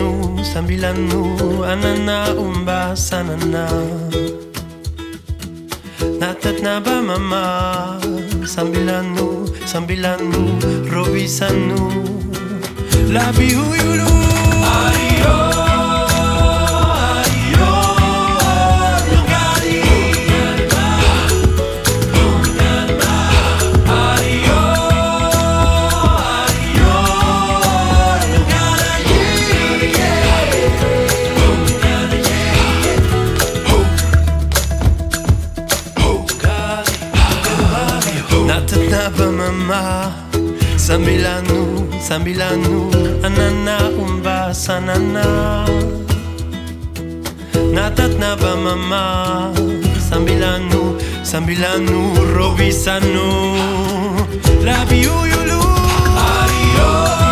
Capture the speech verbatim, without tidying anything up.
Sambilanu, sambilanu, anana umba sanana. Natat na ba mama, sambilanu, sambilanu, robisanu. Labi huyulu, ayo, ayo, nungari. Natat na ba mama, sambilanu, sambilanu, anana umba sanana. Natat na ba mama, sambilanu, sambilanu, robisanu. Labi uyulu, ayo.